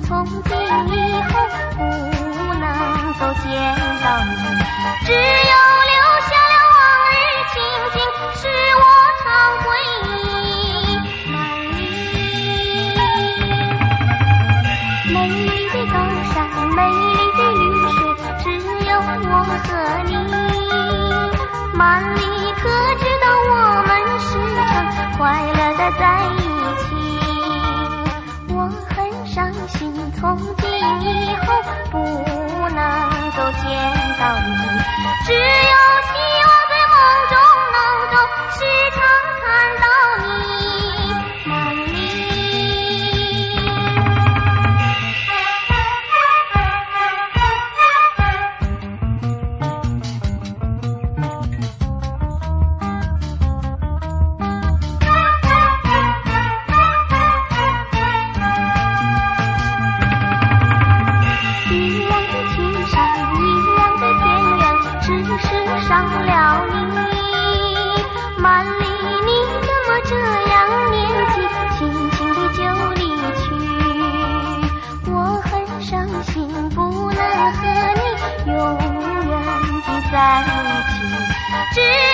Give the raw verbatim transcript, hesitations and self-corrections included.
从今以后不能够见到你，只有留下了往日情景，使我常回忆。美丽的高山，美丽的绿水，只有我和你。满里可知道我们时常快乐的在一起。我很伤心，从今以后不能够见到你，只有希望在梦中能够时常看到你。满里伤了你，满里你怎么这样年纪轻轻地就离去？我很伤心，不能和你永远地在一起。只